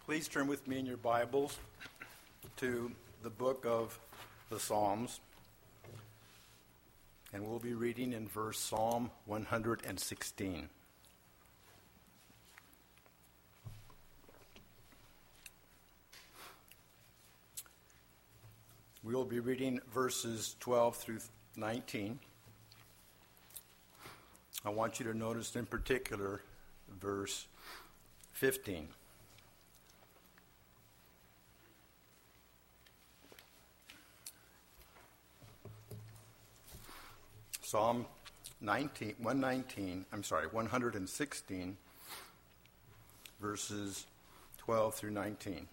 Please turn with me in your Bibles to the book of the Psalms, and we'll be reading in Psalm 116. We'll be reading verses 12 through 19. I want you to notice in particular verse 15. Psalm 116, verses 12 through 19.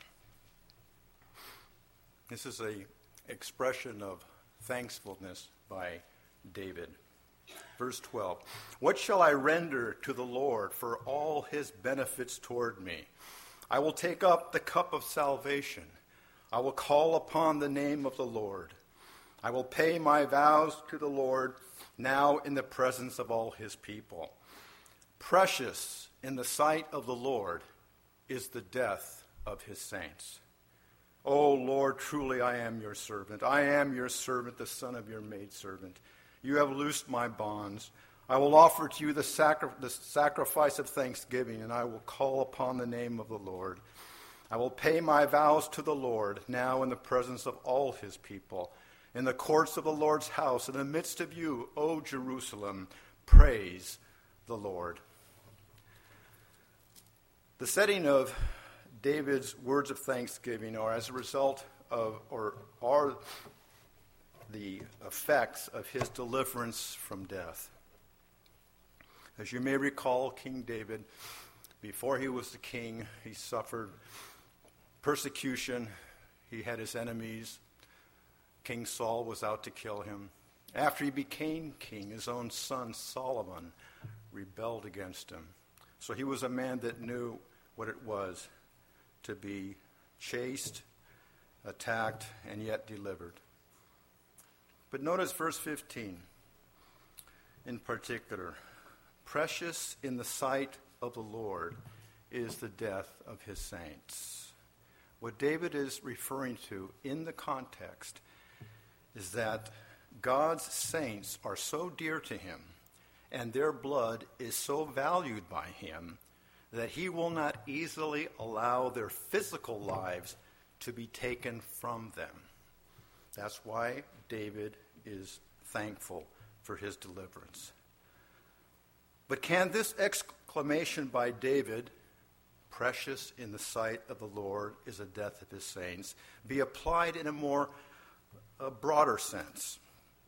This is an expression of thankfulness by David. Verse 12, "What shall I render to the Lord for all his benefits toward me? I will take up the cup of salvation. I will call upon the name of the Lord. I will pay my vows to the Lord now in the presence of all his people. Precious in the sight of the Lord is the death of his saints. O Lord, truly I am your servant. I am your servant, the son of your maidservant. You have loosed my bonds. I will offer to you the sacrifice of thanksgiving, and I will call upon the name of the Lord. I will pay my vows to the Lord now in the presence of all his people. In the courts of the Lord's house, in the midst of you, O Jerusalem, praise the Lord." The setting of David's words of thanksgiving are as a result of, or are the effects of his deliverance from death. As you may recall, King David, before he was the king, he suffered persecution. He had his enemies. King Saul was out to kill him. After he became king, his own son Solomon rebelled against him. So he was a man that knew what it was to be chased, attacked, and yet delivered. But notice verse 15 in particular. "Precious in the sight of the Lord is the death of his saints." What David is referring to in the context is that God's saints are so dear to him and their blood is so valued by him that he will not easily allow their physical lives to be taken from them. That's why David is thankful for his deliverance. But can this exclamation by David, "Precious in the sight of the Lord is the death of his saints," be applied in a broader sense?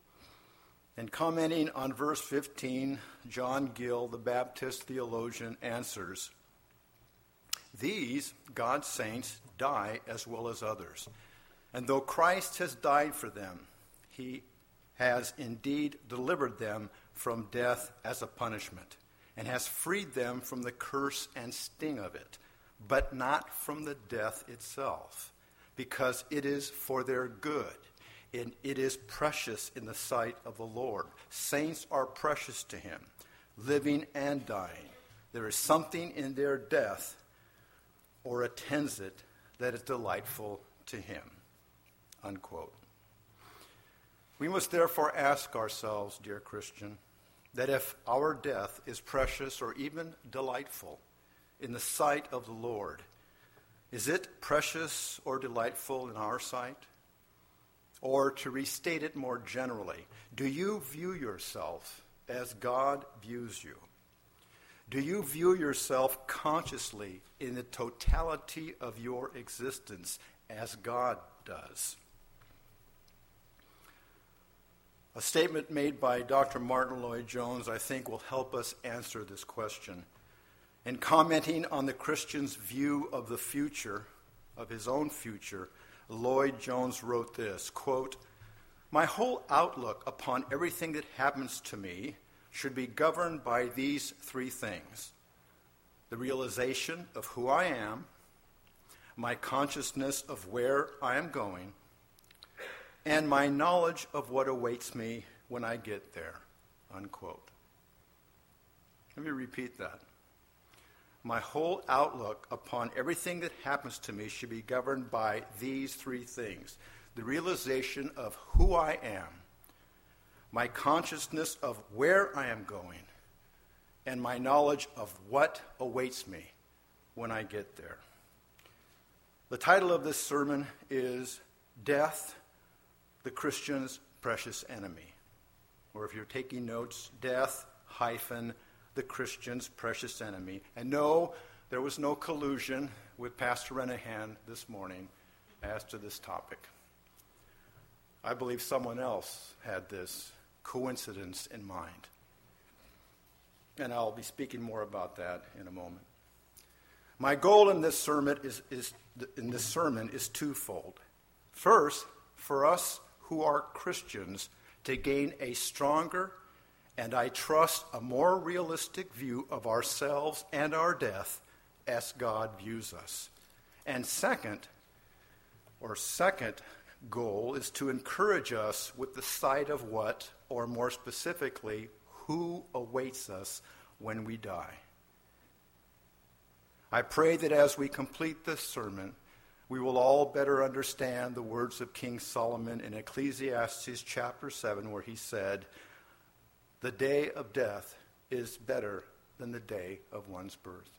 In commenting on verse 15, John Gill, the Baptist theologian, answers, "These, God's saints, die as well as others. And though Christ has died for them, he has indeed delivered them from death as a punishment, and has freed them from the curse and sting of it, but not from the death itself, because it is for their good. And it is precious in the sight of the Lord. Saints are precious to him, living and dying. There is something in their death or attends it that is delightful to him." Unquote. We must therefore ask ourselves, dear Christian, that if our death is precious or even delightful in the sight of the Lord, is it precious or delightful in our sight? Or to restate it more generally, do you view yourself as God views you? Do you view yourself consciously in the totality of your existence as God does? A statement made by Dr. Martin Lloyd-Jones, I think, will help us answer this question. In commenting on the Christian's view of the future, of his own future, Lloyd-Jones wrote this, quote, "My whole outlook upon everything that happens to me should be governed by these three things: the realization of who I am, my consciousness of where I am going, and my knowledge of what awaits me when I get there." Unquote. Let me repeat that. my whole outlook upon everything that happens to me should be governed by these three things: the realization of who I am, my consciousness of where I am going, and my knowledge of what awaits me when I get there. The title of this sermon is Death, the Christian's Precious Enemy. Or if you're taking notes, Death, the Christian's Precious Enemy. And no, there was no collusion with Pastor Renahan this morning as to this topic. I believe someone else had this coincidence in mind. And I'll be speaking more about that in a moment. My goal in this sermon is twofold. First, for us who are Christians to gain a stronger and, I trust, a more realistic view of ourselves and our death as God views us. And second goal is to encourage us with the sight of what, or more specifically, who awaits us when we die. I pray that as we complete this sermon, we will all better understand the words of King Solomon in Ecclesiastes chapter 7, where he said, "The day of death is better than the day of one's birth."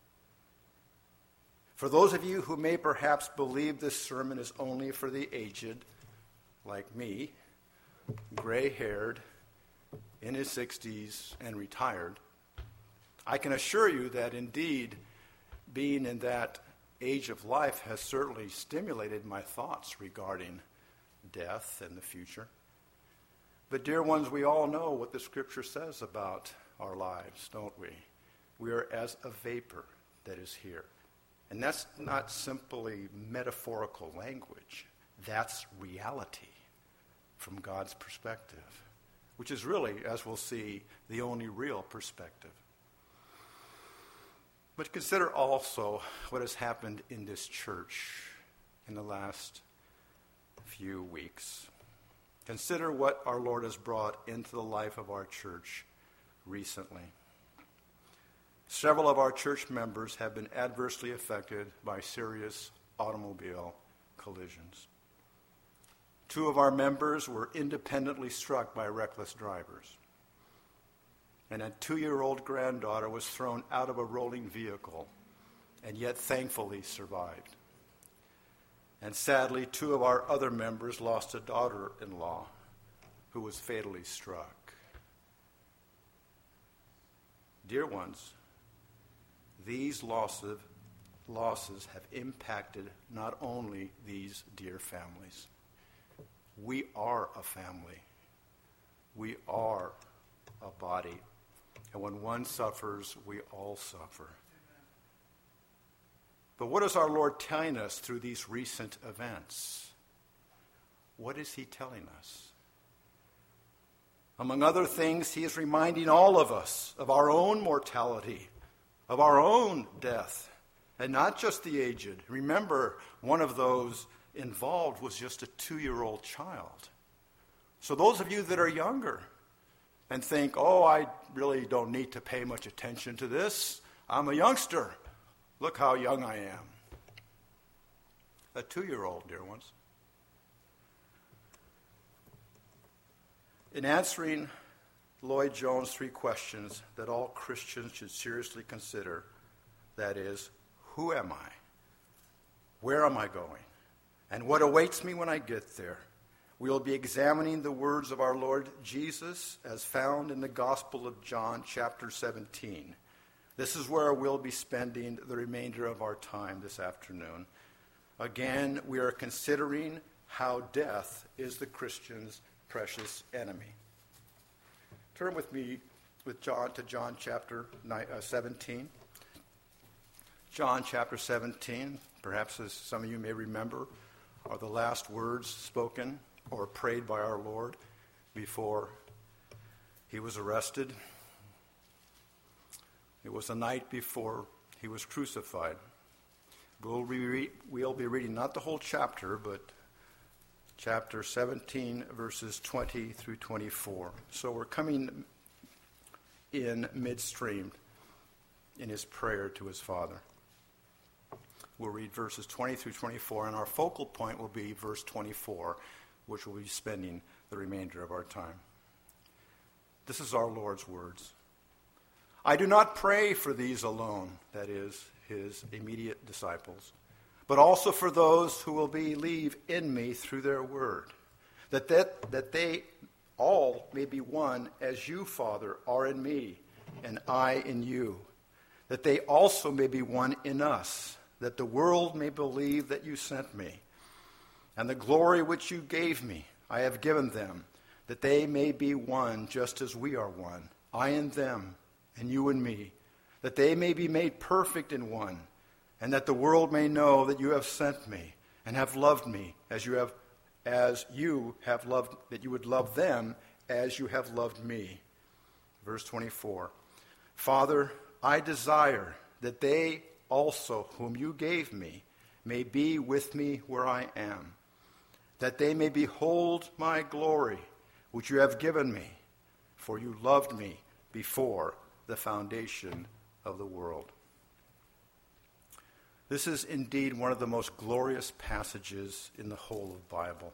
For those of you who may perhaps believe this sermon is only for the aged, like me, gray-haired, in his 60s, and retired, I can assure you that indeed being in that age of life has certainly stimulated my thoughts regarding death and the future. But dear ones, we all know what the Scripture says about our lives, don't we? We are as a vapor that is here. And that's not simply metaphorical language. That's reality from God's perspective, which is really, as we'll see, the only real perspective. But consider also what has happened in this church in the last few weeks. Consider what our Lord has brought into the life of our church recently. Several of our church members have been adversely affected by serious automobile collisions. 2 of our members were independently struck by reckless drivers. And a 2-year-old granddaughter was thrown out of a rolling vehicle and yet thankfully survived. And sadly, 2 of our other members lost a daughter-in-law who was fatally struck. Dear ones, these losses have impacted not only these dear families. We are a family. We are a body. And when one suffers, we all suffer. But what is our Lord telling us through these recent events? What is he telling us? Among other things, he is reminding all of us of our own mortality, of our own death, and not just the aged. Remember, one of those involved was just a 2-year-old child. So those of you that are younger and think, I really don't need to pay much attention to this. I'm a youngster. Look how young I am. A 2-year-old, dear ones. In answering Lloyd Jones' 3 questions that all Christians should seriously consider, that is, who am I? Where am I going? And what awaits me when I get there? We will be examining the words of our Lord Jesus as found in the Gospel of John, chapter 17. This is where we'll be spending the remainder of our time this afternoon. Again, we are considering how death is the Christian's precious enemy. Turn with me to John chapter 17. John chapter 17, perhaps as some of you may remember, are the last words spoken or prayed by our Lord before he was arrested. It was the night before he was crucified. We'll be reading not the whole chapter, but chapter 17, verses 20 through 24. So we're coming in midstream. in his prayer to his Father. We'll read verses 20 through 24, and our focal point will be verse 24, which we'll be spending the remainder of our time. This is our Lord's words. I do not pray for these alone, that is, his immediate disciples, but also for those who will believe in me through their word, that they all may be one as you, Father, are in me, and I in you, that they also may be one in us, that the world may believe that you sent me. And the glory which you gave me, I have given them, that they may be one just as we are one, I in them, and you in me, that they may be made perfect in one, and that the world may know that you have sent me, and have loved me as you have loved, that you would love them as you have loved me. Verse 24, Father, I desire that they also whom you gave me may be with me where I am, that they may behold my glory, which you have given me, for you loved me before the foundation of the world. This is indeed one of the most glorious passages in the whole of the Bible.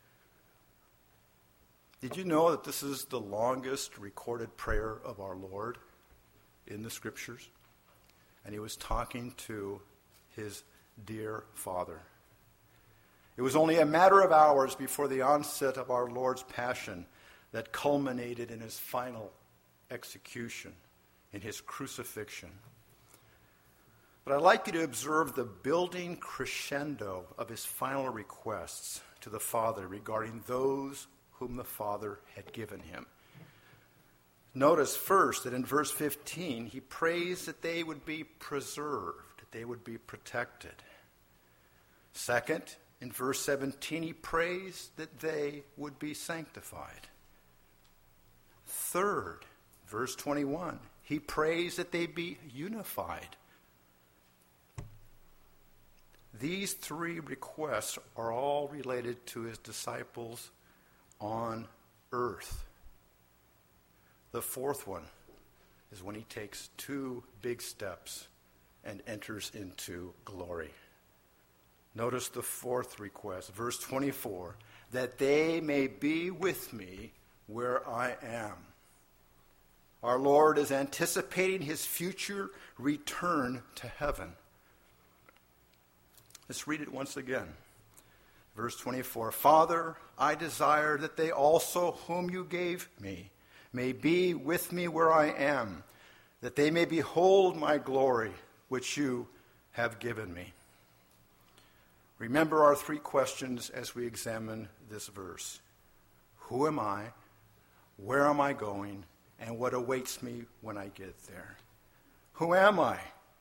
Did you know that this is the longest recorded prayer of our Lord in the Scriptures? And he was talking to his dear Father. It was only a matter of hours before the onset of our Lord's passion that culminated in his final execution, in his crucifixion. But I'd like you to observe the building crescendo of his final requests to the Father regarding those whom the Father had given him. Notice first that in verse 15, he prays that they would be preserved, that they would be protected. Second, in verse 17, he prays that they would be sanctified. Third, verse 21, he prays that they be unified. These three requests are all related to his disciples on earth. The fourth one is when he takes two big steps and enters into glory. Notice the fourth request, verse 24, that they may be with me where I am. Our Lord is anticipating his future return to heaven. Let's read it once again. Verse 24, Father, I desire that they also whom you gave me may be with me where I am, that they may behold my glory, which you have given me. Remember our three questions as we examine this verse. Who am I? Where am I going? And what awaits me when I get there? Who am I?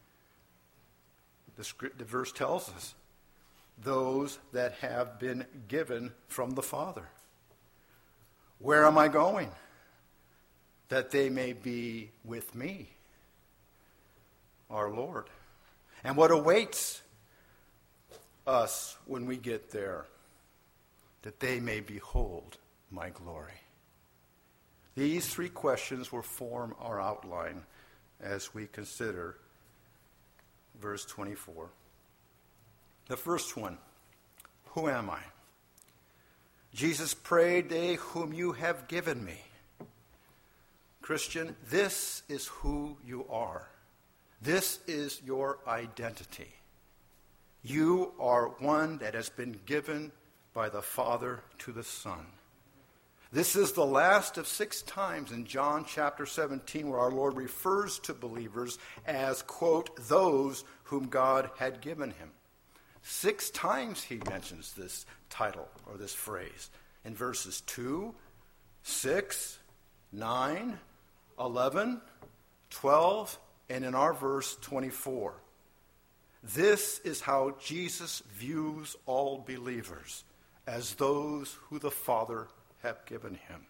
The verse tells us, those that have been given from the Father. Where am I going? That they may be with me, our Lord. And what awaits us when we get there? That they may behold my glory. These three questions will form our outline as we consider verse 24. The first one, who am I? Jesus prayed, they whom you have given me. Christian, this is who you are. This is your identity. You are one that has been given by the Father to the Son. This is the last of 6 times in John chapter 17 where our Lord refers to believers as, quote, those whom God had given him. 6 times he mentions this title or this phrase in verses 2, 6, 9, 11, 12, and in our verse 24. This is how Jesus views all believers, as those who the Father have given him.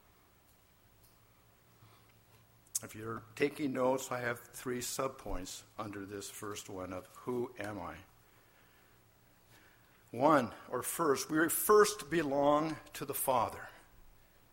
If you're taking notes, I have 3 subpoints under this first one of who am I? First, we first belong to the Father.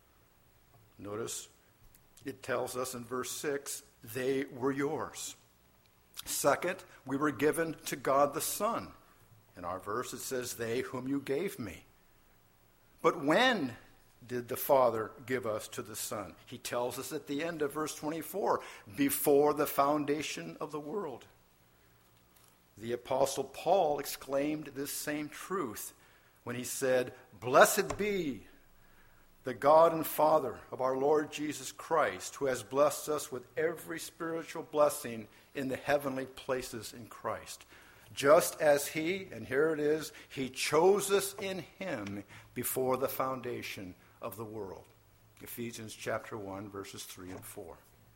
Notice it tells us in verse 6, they were yours. Second, we were given to God the Son. In our verse it says, they whom you gave me. But when did the Father give us to the Son? He tells us at the end of verse 24, before the foundation of the world. The Apostle Paul exclaimed this same truth when he said, blessed be the God and Father of our Lord Jesus Christ, who has blessed us with every spiritual blessing in the heavenly places in Christ. Just as he, and here it is, he chose us in him before the foundation of the world. Ephesians chapter 1, verses 3 and 4.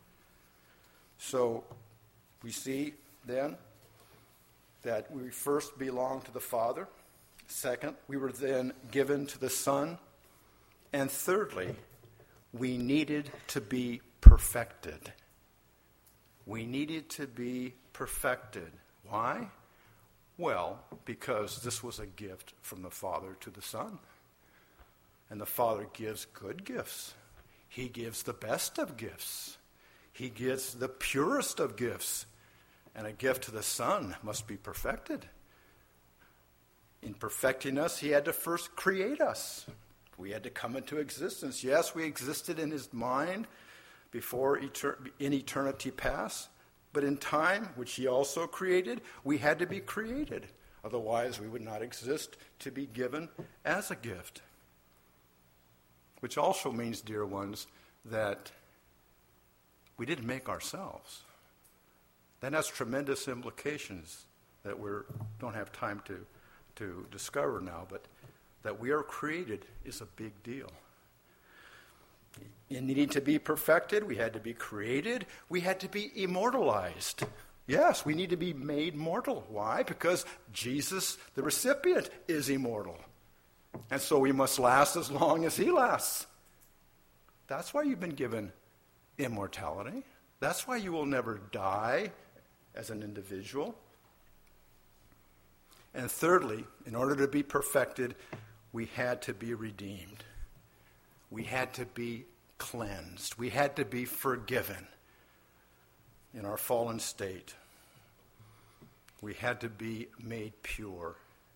So we see then that we first belong to the Father. Second, we were then given to the Son. And thirdly, we needed to be perfected. We needed to be perfected. Why? Well, because this was a gift from the Father to the Son. And the Father gives good gifts. He gives the best of gifts. He gives the purest of gifts. And a gift to the Son must be perfected. In perfecting us, he had to first create us. We had to come into existence. Yes, we existed in his mind before in eternity past. But in time, which he also created, we had to be created. Otherwise, we would not exist to be given as a gift. Which also means, dear ones, that we didn't make ourselves. That has tremendous implications that we don't have time to discover now, but that we are created is a big deal. In needing to be perfected, we had to be created. We had to be immortalized. Yes, we need to be made mortal. Why? Because Jesus, the recipient, is immortal. And so we must last as long as he lasts. That's why you've been given immortality. That's why you will never die as an individual. And thirdly, in order to be perfected, we had to be redeemed. We had to be cleansed. We had to be forgiven in our fallen state. We had to be made pure.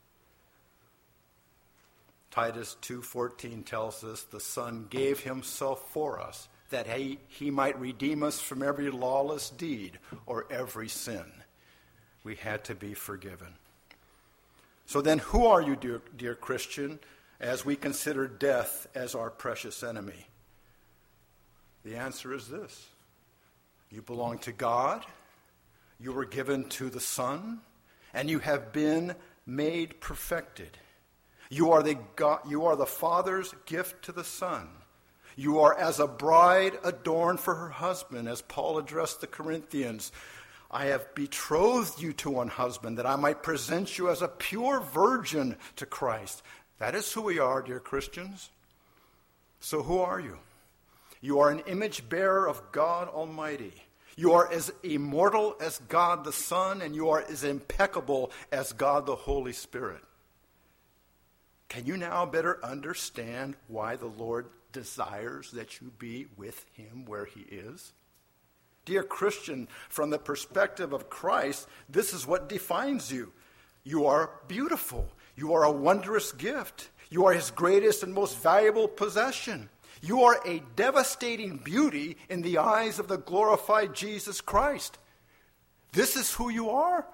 Titus 2:14 tells us the Son gave himself for us, that he might redeem us from every lawless deed or every sin. We had to be forgiven. So then, who are you, dear Christian, as we consider death as our precious enemy? The answer is this. You belong to God, you were given to the Son, and you have been made perfected. You are the Father's gift to the Son. You are as a bride adorned for her husband, as Paul addressed the Corinthians. I have betrothed you to one husband, that I might present you as a pure virgin to Christ. That is who we are, dear Christians. So who are you? You are an image bearer of God Almighty. You are as immortal as God the Son, and you are as impeccable as God the Holy Spirit. Can you now better understand why the Lord desires that you be with him where he is? Dear Christian, from the perspective of Christ, this is what defines you. You are beautiful. You are a wondrous gift. You are his greatest and most valuable possession. You are a devastating beauty in the eyes of the glorified Jesus Christ. This is who you are.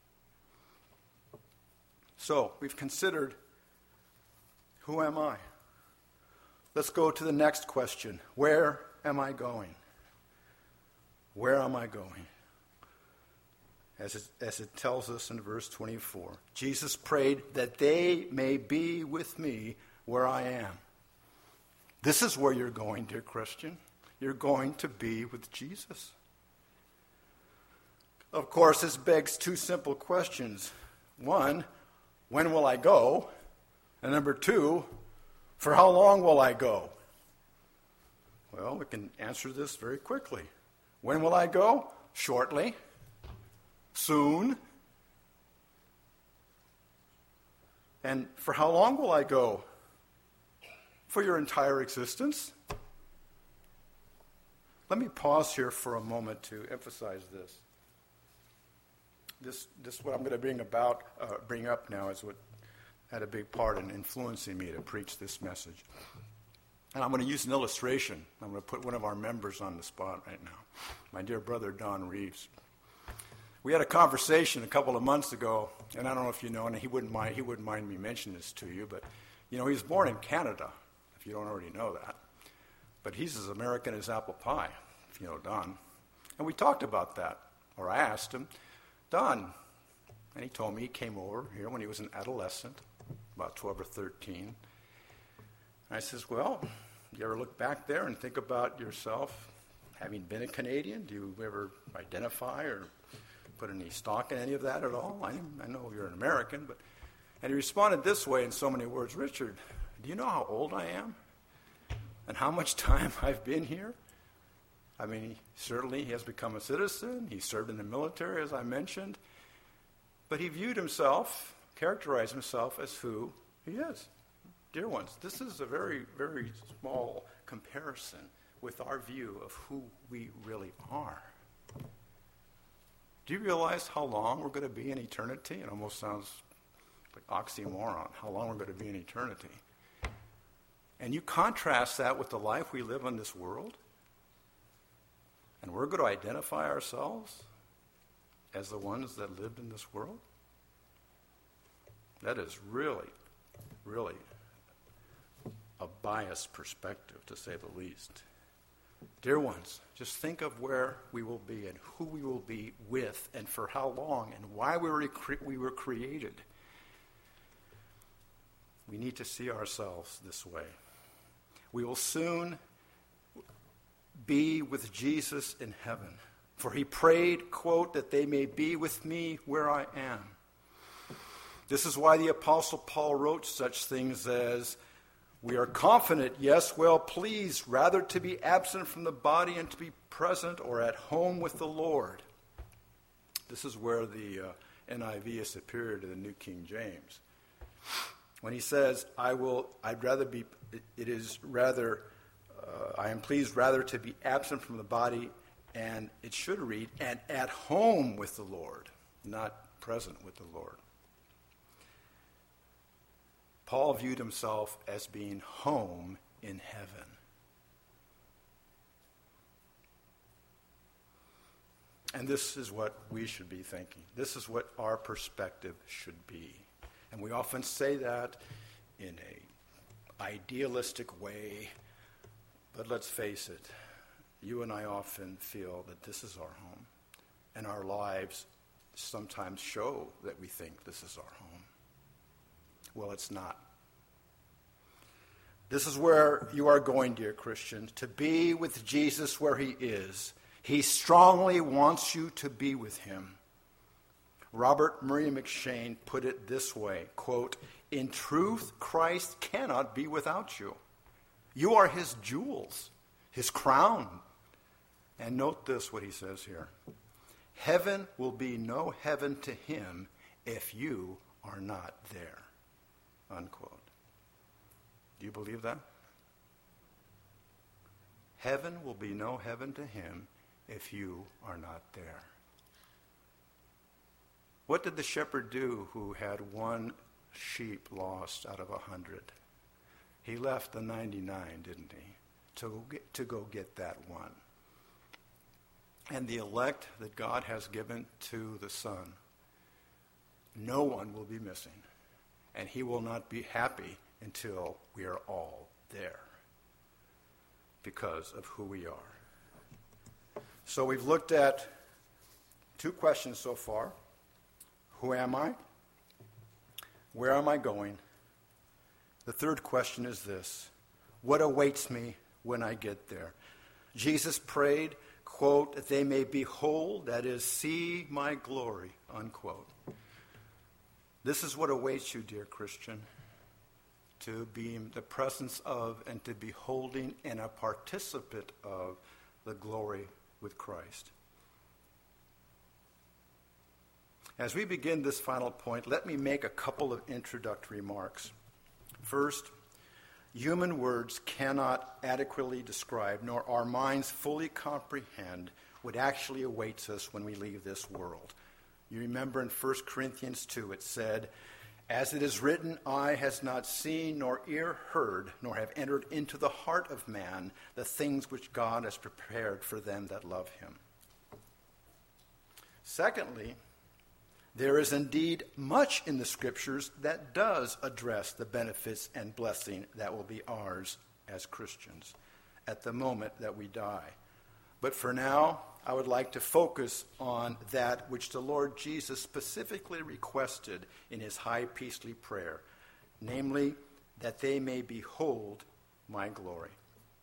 So, we've considered, who am I? Let's go to the next question. Where am I going? Where am I going? As it tells us in verse 24, Jesus prayed that they may be with me where I am. This is where you're going, dear Christian. You're going to be with Jesus. Of course, this begs two simple questions. One, when will I go? And number two, for how long will I go? Well, we can answer this very quickly. When will I go? Shortly. Soon. And for how long will I go? For your entire existence. Let me pause here for a moment to emphasize this. this what I'm going to bring up now is what had a big part in influencing me to preach this message. And I'm going to use an illustration. I'm going to put one of our members on the spot right now, my dear brother Don Reeves. We had a conversation a couple of months ago, and I don't know if you know, and he wouldn't mind me mentioning this to you, but he was born in Canada, if you don't already know that. But he's as American as apple pie, if you know Don. And we talked about that, or I asked him, Don, and he told me he came over here when he was an adolescent, about 12 or 13. And I says, well, you ever look back there and think about yourself having been a Canadian? Do you ever identify or put any stock in any of that at all? I know you're an American, and he responded this way in so many words, Richard, do you know how old I am? And how much time I've been here? I mean, certainly he has become a citizen. He served in the military, as I mentioned. But he characterized himself as who he is. Dear ones, this is a very, very small comparison with our view of who we really are. Do you realize how long we're going to be in eternity? It almost sounds like oxymoron, how long we're going to be in eternity. And you contrast that with the life we live in this world, and we're going to identify ourselves as the ones that lived in this world? That is really, really a biased perspective, to say the least. Dear ones, just think of where we will be and who we will be with and for how long and why we were created. We need to see ourselves this way. We will soon be with Jesus in heaven. For he prayed, quote, that they may be with me where I am. This is why the Apostle Paul wrote such things as, we are confident, yes, well pleased, rather to be absent from the body and to be present or at home with the Lord. This is where the NIV is superior to the New King James. When he says, I am pleased rather to be absent from the body, and it should read, and at home with the Lord, not present with the Lord. Paul viewed himself as being home in heaven. And this is what we should be thinking. This is what our perspective should be. And we often say that in an idealistic way, but let's face it, you and I often feel that this is our home, and our lives sometimes show that we think this is our home. Well, it's not. This is where you are going, dear Christian, to be with Jesus where he is. He strongly wants you to be with him. Robert Murray McCheyne put it this way, quote, in truth, Christ cannot be without you. You are his jewels, his crown. And note this, what he says here. Heaven will be no heaven to him if you are not there. Unquote. Do you believe that? Heaven will be no heaven to him if you are not there. What did the shepherd do who had one sheep lost out of 100? He left the 99, didn't he, to go get that one. And the elect that God has given to the Son, no one will be missing. And he will not be happy until we are all there because of who we are. So we've looked at two questions so far. Who am I? Where am I going? The third question is this. What awaits me when I get there? Jesus prayed, quote, that they may behold, that is, see my glory, unquote. This is what awaits you, dear Christian, to be in the presence of and to be holding and a participant of the glory with Christ. As we begin this final point, let me make a couple of introductory remarks. First, human words cannot adequately describe, nor our minds fully comprehend, what actually awaits us when we leave this world. You remember in 1 Corinthians 2 it said, "As it is written, eye has not seen, nor ear heard, nor have entered into the heart of man the things which God has prepared for them that love him." Secondly, there is indeed much in the Scriptures that does address the benefits and blessing that will be ours as Christians at the moment that we die. But for now, I would like to focus on that which the Lord Jesus specifically requested in his high priestly prayer, namely, that they may behold my glory.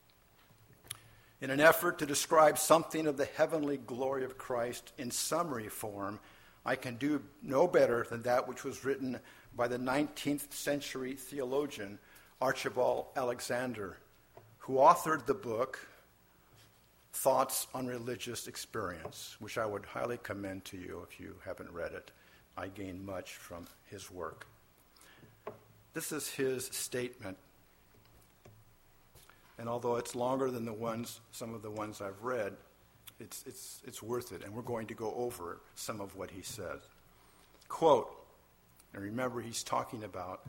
In an effort to describe something of the heavenly glory of Christ in summary form, I can do no better than that which was written by the 19th century theologian Archibald Alexander, who authored the book Thoughts on Religious Experience, which I would highly commend to you if you haven't read it. I gain much from his work. This is his statement, and although it's longer than some of the ones I've read, it's worth it, and we're going to go over some of what he says. Quote, and remember he's talking about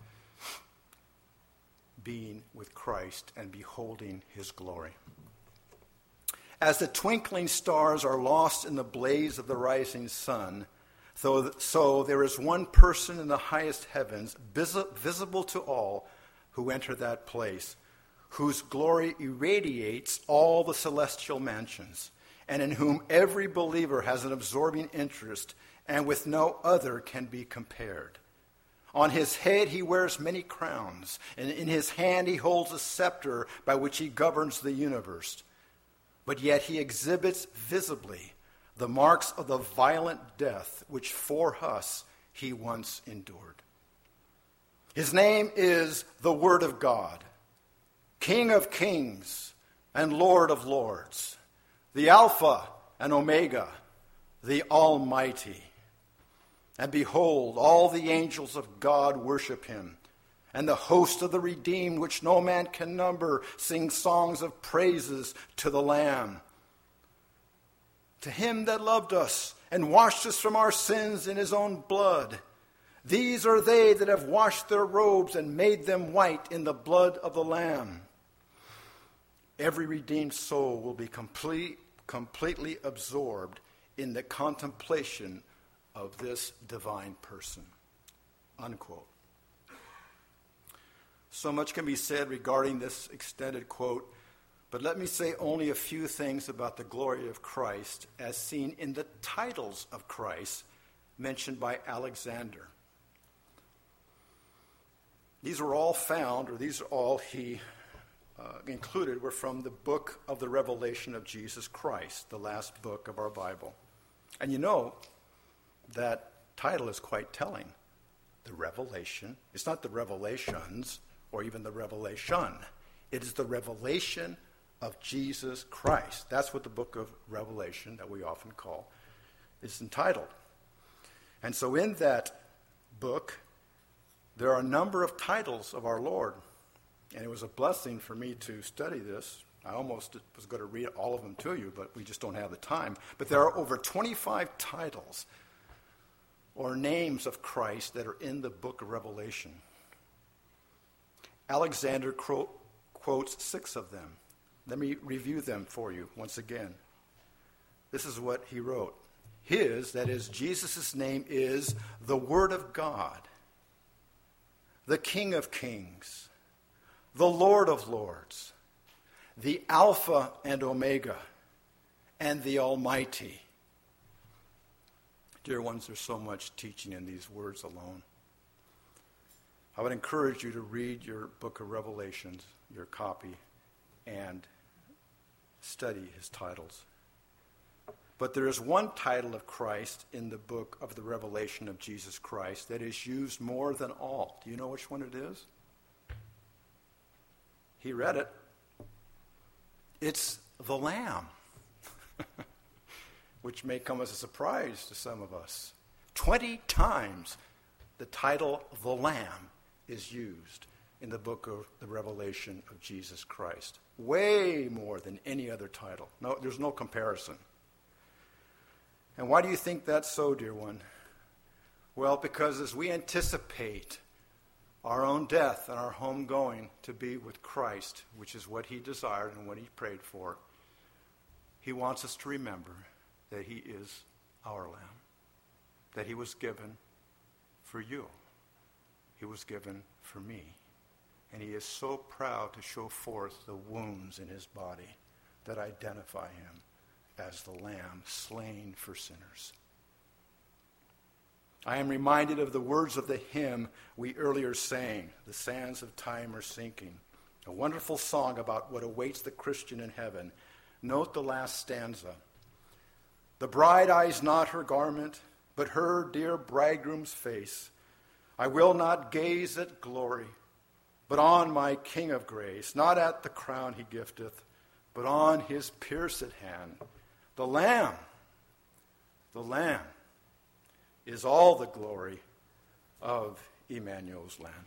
being with Christ and beholding his glory. "As the twinkling stars are lost in the blaze of the rising sun, so there is one person in the highest heavens, visible to all who enter that place, whose glory irradiates all the celestial mansions, and in whom every believer has an absorbing interest, and with no other can be compared. On his head he wears many crowns, and in his hand he holds a scepter by which he governs the universe. But yet he exhibits visibly the marks of the violent death which for us he once endured. His name is the Word of God, King of kings and Lord of lords, the Alpha and Omega, the Almighty. And behold, all the angels of God worship him, and the host of the redeemed, which no man can number, sing songs of praises to the Lamb. To him that loved us and washed us from our sins in his own blood. These are they that have washed their robes and made them white in the blood of the Lamb. Every redeemed soul will be completely absorbed in the contemplation of this divine person." Unquote. So much can be said regarding this extended quote, but let me say only a few things about the glory of Christ as seen in the titles of Christ mentioned by Alexander. These are all found, or these are all he included, were from the book of the Revelation of Jesus Christ, the last book of our Bible. And you know, that title is quite telling. The Revelation. It's not the Revelations or even the Revelation. It is the revelation of Jesus Christ. That's what the book of Revelation, that we often call, is entitled. And so in that book, there are a number of titles of our Lord. And it was a blessing for me to study this. I almost was going to read all of them to you, but we just don't have the time. But there are over 25 titles or names of Christ that are in the book of Revelation. Alexander quotes 6 of them. Let me review them for you once again. This is what he wrote. His, that is, Jesus' name is the Word of God, the King of kings, the Lord of lords, the Alpha and Omega, and the Almighty. Dear ones, there's so much teaching in these words alone. I would encourage you to read your book of Revelations, your copy, and study his titles. But there is one title of Christ in the book of the Revelation of Jesus Christ that is used more than all. Do you know which one it is? He read it. It's the Lamb, which may come as a surprise to some of us. 20 times the title the Lamb is used in the book of the Revelation of Jesus Christ. Way more than any other title. No, there's no comparison. And why do you think that's so, dear one? Well, because as we anticipate our own death and our home going to be with Christ, which is what he desired and what he prayed for, he wants us to remember that he is our Lamb, that he was given for you. He was given for me. And he is so proud to show forth the wounds in his body that identify him as the Lamb slain for sinners. I am reminded of the words of the hymn we earlier sang, "The Sands of Time Are Sinking," a wonderful song about what awaits the Christian in heaven. Note the last stanza. "The bride eyes not her garment, but her dear bridegroom's face. I will not gaze at glory, but on my King of grace, not at the crown he gifteth, but on his pierced hand. The Lamb is all the glory of Emmanuel's Lamb."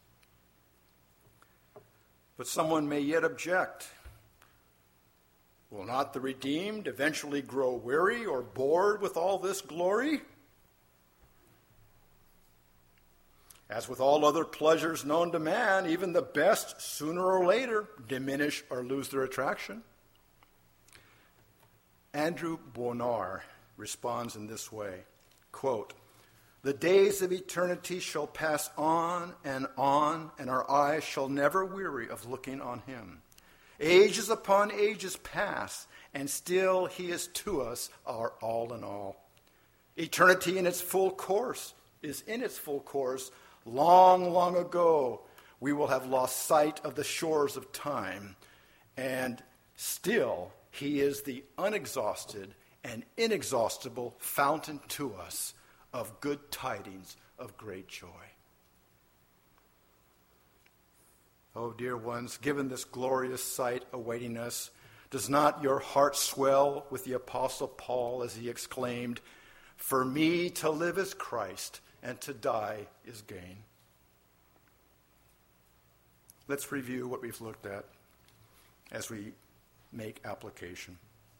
But someone may yet object. Will not the redeemed eventually grow weary or bored with all this glory? As with all other pleasures known to man, even the best, sooner or later, diminish or lose their attraction. Andrew Bonar responds in this way, quote, "The days of eternity shall pass on, and our eyes shall never weary of looking on him. Ages upon ages pass, and still he is to us our all in all. Eternity is in its full course. Long, long ago, we will have lost sight of the shores of time, and still he is the unexhausted and inexhaustible fountain to us of good tidings of great joy." Oh, dear ones, given this glorious sight awaiting us, does not your heart swell with the Apostle Paul as he exclaimed, "For me to live is Christ, and to die is gain"? Let's review what we've looked at as we make application.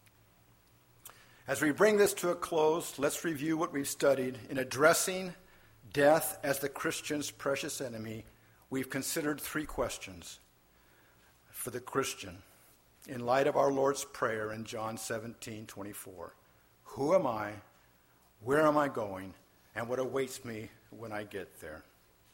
As we bring this to a close, let's review what we've studied in addressing death as the Christian's precious enemy. We've considered 3 questions for the Christian in light of our Lord's prayer in John 17:24. Who am I? Where am I going? And what awaits me when I get there?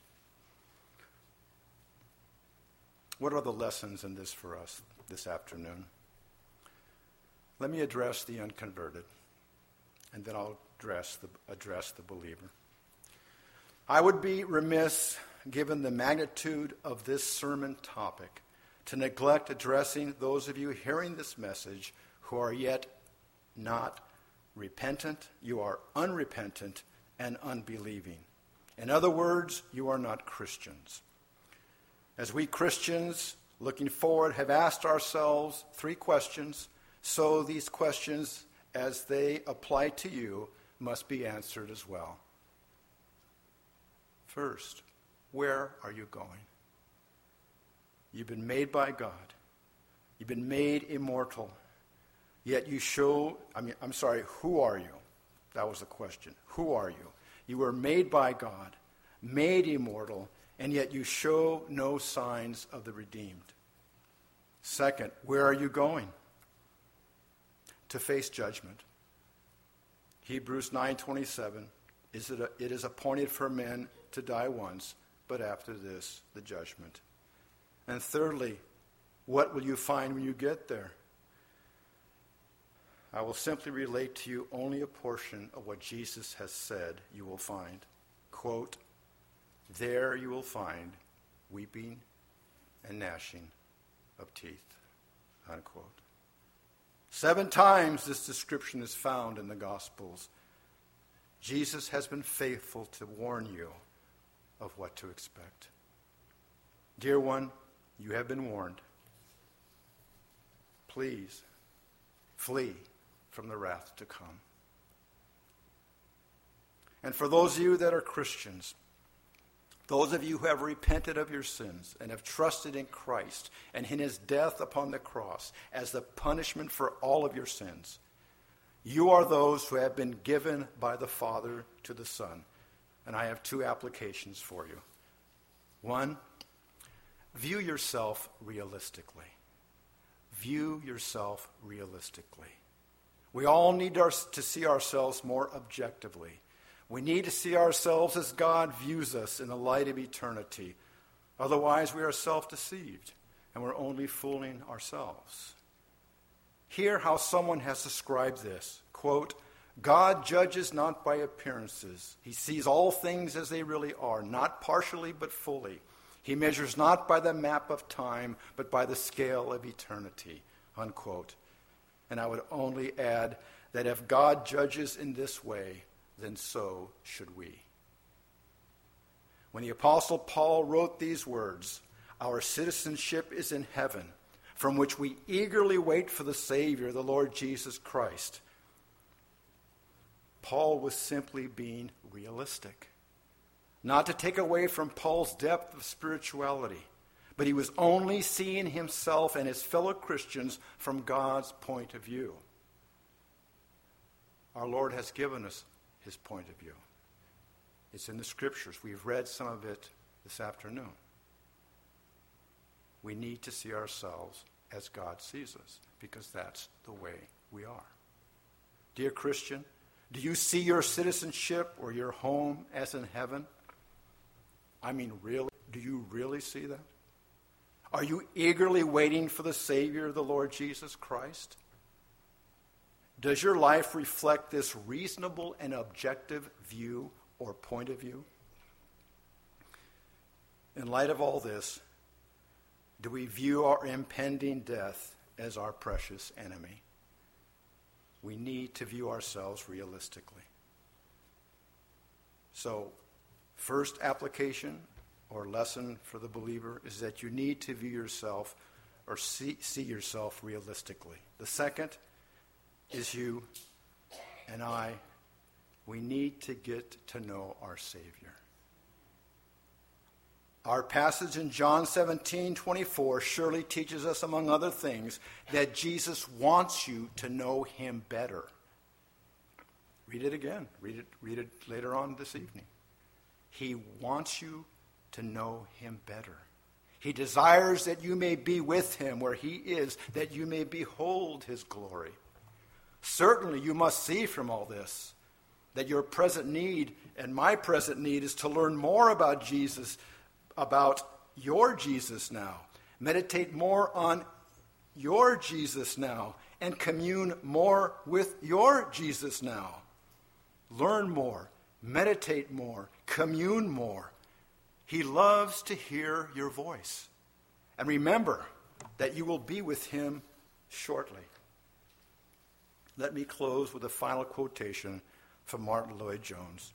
What are the lessons in this for us this afternoon? Let me address the unconverted, and then I'll address the believer. I would be remiss, given the magnitude of this sermon topic, to neglect addressing those of you hearing this message who are yet not repentant. You are unrepentant and unbelieving. In other words, you are not Christians. As we Christians, looking forward, have asked ourselves 3 questions, so these questions, as they apply to you, must be answered as well. First, where are you going? You've been made by God. You've been made immortal. Yet you who are you? That was the question. Who are you? You were made by God, made immortal, and yet you show no signs of the redeemed. Second, where are you going? To face judgment. Hebrews 9:27, it is appointed for men to die once, but after this, the judgment. And thirdly, what will you find when you get there? I will simply relate to you only a portion of what Jesus has said you will find. Quote, "There you will find weeping and gnashing of teeth." Unquote. 7 times this description is found in the Gospels. Jesus has been faithful to warn you of what to expect. Dear one, you have been warned. Please flee from the wrath to come. And for those of you that are Christians, those of you who have repented of your sins and have trusted in Christ and in his death upon the cross as the punishment for all of your sins, you are those who have been given by the Father to the Son. and I have two applications for you. One, view yourself realistically. View yourself realistically. We all need to see ourselves more objectively. We need to see ourselves as God views us in the light of eternity. Otherwise, we are self-deceived, and we're only fooling ourselves. Hear how someone has described this. Quote, God judges not by appearances. He sees all things as they really are, not partially but fully. He measures not by the map of time, but by the scale of eternity. Unquote. And I would only add that if God judges in this way, then so should we. When the Apostle Paul wrote these words, our citizenship is in heaven, from which we eagerly wait for the Savior, the Lord Jesus Christ. Paul was simply being realistic. Not to take away from Paul's depth of spirituality, but he was only seeing himself and his fellow Christians from God's point of view. Our Lord has given us his point of view. It's in the Scriptures. We've read some of it this afternoon. We need to see ourselves as God sees us, because that's the way we are. Dear Christian, do you see your citizenship or your home as in heaven? I mean, really? Do you really see that? Are you eagerly waiting for the Savior, the Lord Jesus Christ? Does your life reflect this reasonable and objective view or point of view? In light of all this, do we view our impending death as our precious enemy? We need to view ourselves realistically. So, first application or lesson for the believer is that you need to view yourself or see yourself realistically. The second is you and I, we need to get to know our Savior. Our passage in John 17:24 surely teaches us, among other things, that Jesus wants you to know him better. Read it again. Read it later on this evening. He wants you to know him better. He desires that you may be with him where he is, that you may behold his glory. Certainly you must see from all this that your present need and my present need is to learn more about Jesus, about your Jesus now. Meditate more on your Jesus now and commune more with your Jesus now. Learn more, meditate more, commune more. He loves to hear your voice. And remember that you will be with him shortly. Let me close with a final quotation from Martin Lloyd-Jones.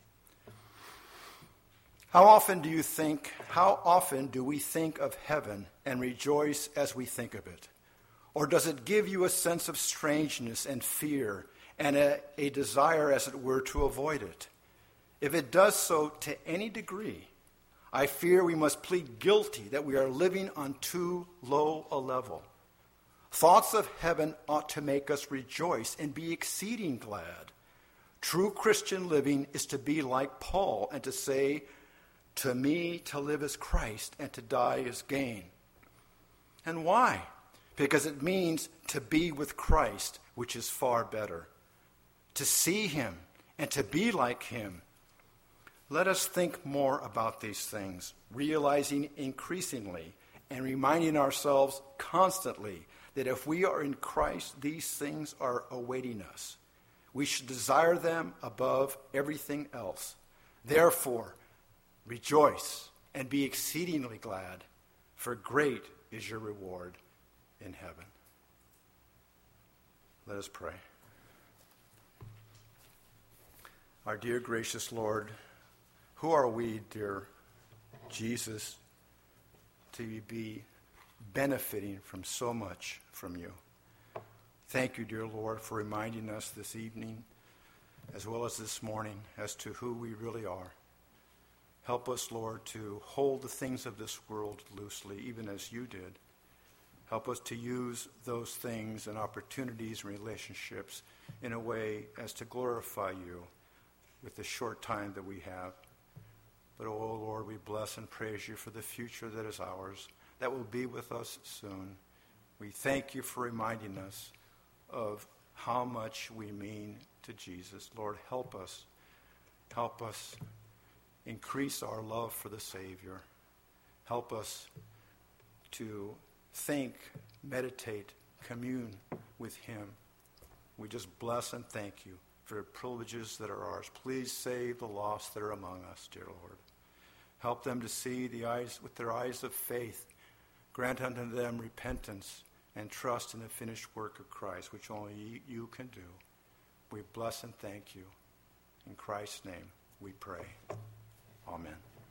How often do we think of heaven and rejoice as we think of it? Or does it give you a sense of strangeness and fear and a desire, as it were, to avoid it? If it does so to any degree, I fear we must plead guilty that we are living on too low a level. Thoughts of heaven ought to make us rejoice and be exceeding glad. True Christian living is to be like Paul and to say, to me to live is Christ and to die is gain. And why? Because it means to be with Christ, which is far better. To see him and to be like him. Let us think more about these things, realizing increasingly and reminding ourselves constantly that if we are in Christ, these things are awaiting us. We should desire them above everything else. Therefore, rejoice and be exceedingly glad, for great is your reward in heaven. Let us pray. Our dear gracious Lord, who are we, dear Jesus, to be benefiting from so much from you? Thank you, dear Lord, for reminding us this evening, as well as this morning, as to who we really are. Help us, Lord, to hold the things of this world loosely, even as you did. Help us to use those things and opportunities and relationships in a way as to glorify you with the short time that we have. But, oh Lord, we bless and praise you for the future that is ours, that will be with us soon. We thank you for reminding us of how much we mean to Jesus. Lord, help us. Help us increase our love for the Savior. Help us to think, meditate, commune with him. We just bless and thank you for the privileges that are ours. Please save the lost that are among us, dear Lord. Help them to see with their eyes of faith. Grant unto them repentance and trust in the finished work of Christ, which only you can do. We bless and thank you. In Christ's name we pray. Amen.